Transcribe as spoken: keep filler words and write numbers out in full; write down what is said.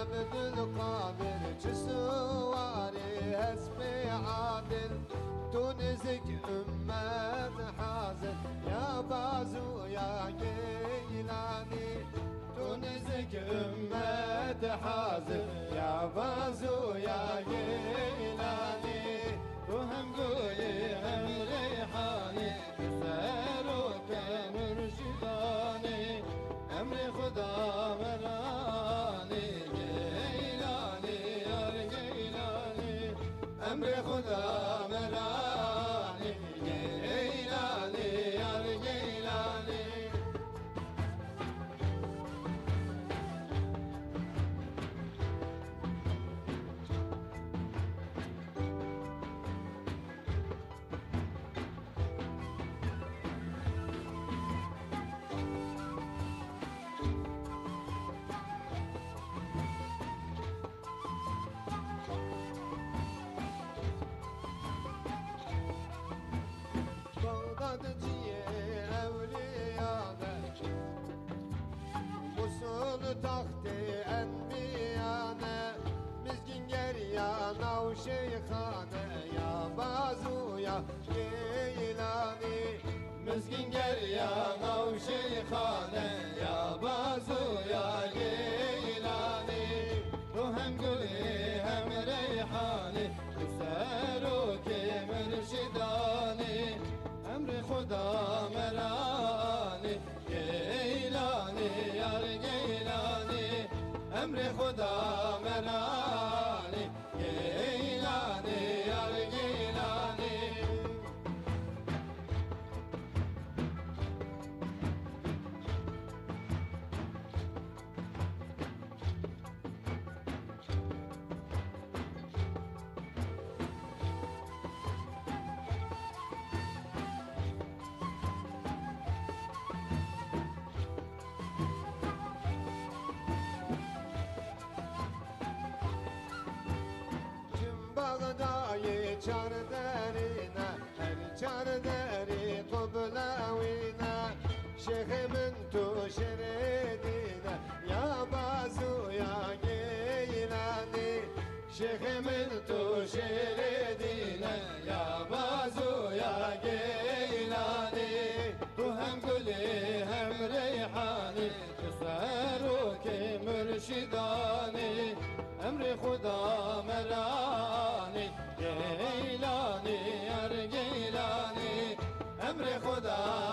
عبدالقادر جسواري هسمي عادل تونسك أمة حازم يا بازو يا جيلاني تونسك أمة حازم يا بازو يا جيلاني وهم قولي هم ريحاني سيروك مرشداني أمري خدا مراني جيلاني يا جيلاني أمري خدا مراني جيلاني يا جيلاني tahtı enbiyane Mizgin gerya nav şeyhane Ya bazu ya geylani Mizgin gerya nav şeyhane Ya bazu ya geylani Ruhem gülü hem reyhani Seruki mürşidani Emri Huda merani Geylani yar geylani Emri Huda merani Geylani yar geylani Bağdayı çar derine her çar deri toblavine Şeyhimin tu şeridine ya bazu ya geylani Şeyhimin tu şeridine ya bazu ya geylani Tu hem gülü hem reyhani Seruki mürşidani Emri Huda merani Geylani yar geylani Emri Huda